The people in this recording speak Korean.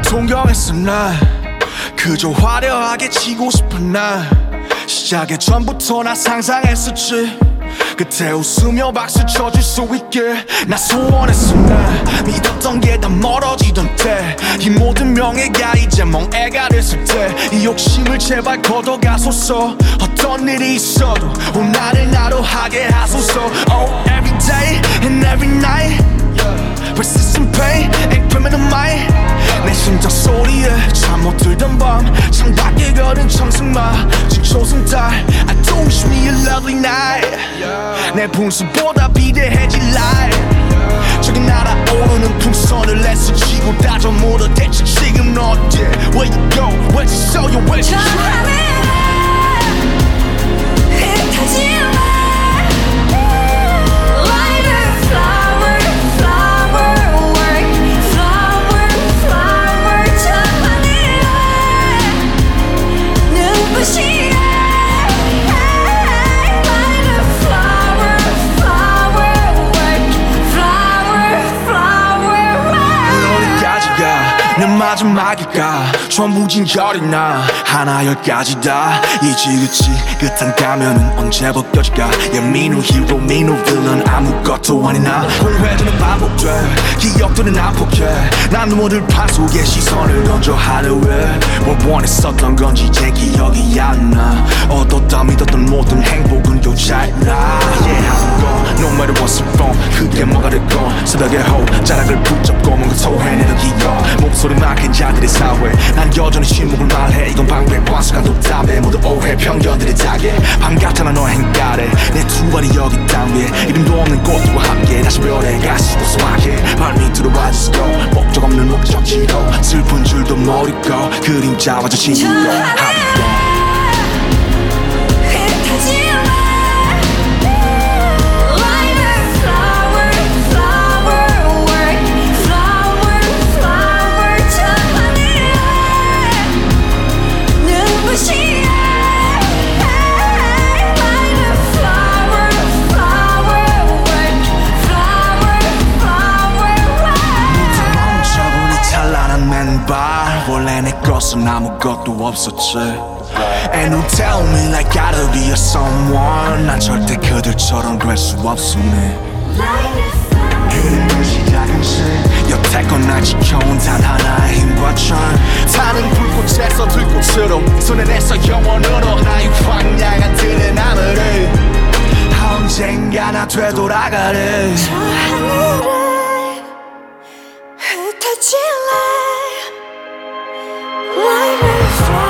존경했어 난 그저 화려하게 치고 싶은 날 시작의 전부터 나 상상했었지 그때 웃으며 박수 쳐줄 수 있게 나 소원했어 난 믿었던 게 다 멀어지던 때 이 모든 명예가 이제 멍해가 됐을 때 이 욕심을 제발 걷어가소서 어떤 일이 있어도 오늘을 나로 하게 하소서 Oh every day and every night Persistent pain and criminal mind 내 심장 소리에 잠 못 들던 밤 창밖에 걸은 청승마 진초승 달 I do wish me a lovely night 내 분수보다 비대해질 life 저기 날아오르는 풍선을 애쓰지고 다져 물어 대체 지금 너 어디 Where you go where'd you show you where'd you try 흩어진 내 마지막일까 전부 진결이 나 하나 열까지 다 이지그치 끝한 가면은 언제 벗겨질까 Yeah me no hero me no villain 아무것도 아닌 나 공회전은 반복돼 기억들은 난폭해 난 눈물을 판 속에 시선을 던져 하루에 뭘 원했었던 건지 이제 기억이 안 나 얻었다 믿었던 모든 행복은 교차했나 Yeah 하는 건 no matter what's wrong 그게 뭐가 됐건 새벽에 호흡 자락을 붙잡고 뭔가 토해내는 기억 목소리만 큰 자들의 사회 난 여전히 침묵을 말해 이건 방패 관습과 독담에 모두 오해 편견들의 타겟 반갑잖아 너의 행가래 내 두 발이 여기 땅 위에 이름도 없는 꽃들과 함께 다시 별에 가시고 소확해 발밑으로 와주시고 목적 없는 목적지로 슬픈 줄도 모르고 그림자와 저 친구로 하루도 원래 내 것은 아무것도 없었지 And you tell me like gotta be a someone 난 절대 그들처럼 될 수 없음네 그림의 시작은 신 여태껏 날 지켜온 단 하나의 힘과 천 타는 불꽃에서 들꽃으로 손에 내서 영원으로 나의 황량한 들의 나무를 언젠가 나 되돌아가래 저 하늘을 흩어질래 Light and fly